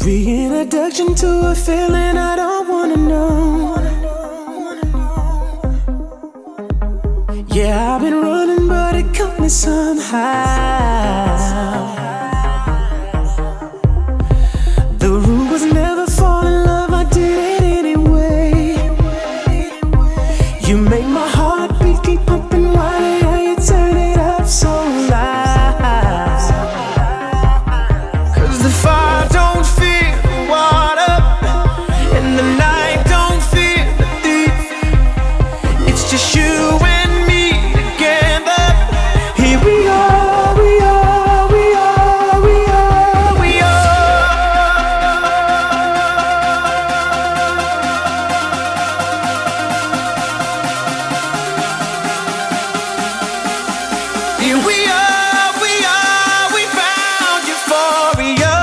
Reintroduction to a feeling I don't wanna know. Yeah, I've been running, but it caught me somehow. The rule was never fall in love, I did it anyway. You make my heartbeat keep pumping. Why you turn it up so loud? 'Cause the fire don't feel the water, and the night don't feel the thief. It's just you and me together. Here we are, we are, we are, we are, we are. Here we are, we found euphoria.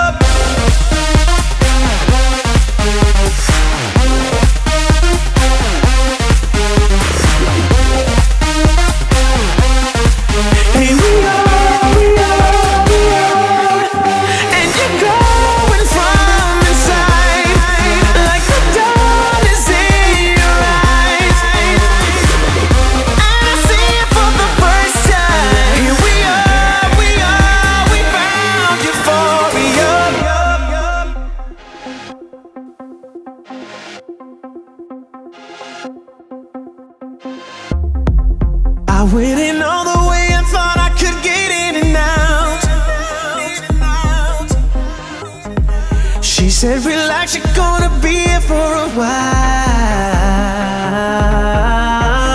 Here we are, we are, we are. And you're glowing from inside, like the dawn is in your eyes. I see it for the first time. Here we found euphoria. I went in all the way and thought I could get in and out. She said, relax, you're gonna be here for a while.